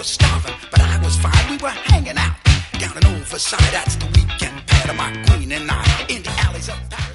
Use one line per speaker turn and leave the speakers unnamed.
was starving, but I was fine. We were hanging out down in Old Versailles. That's the weekend pad of my queen and I in the alleys of Paris.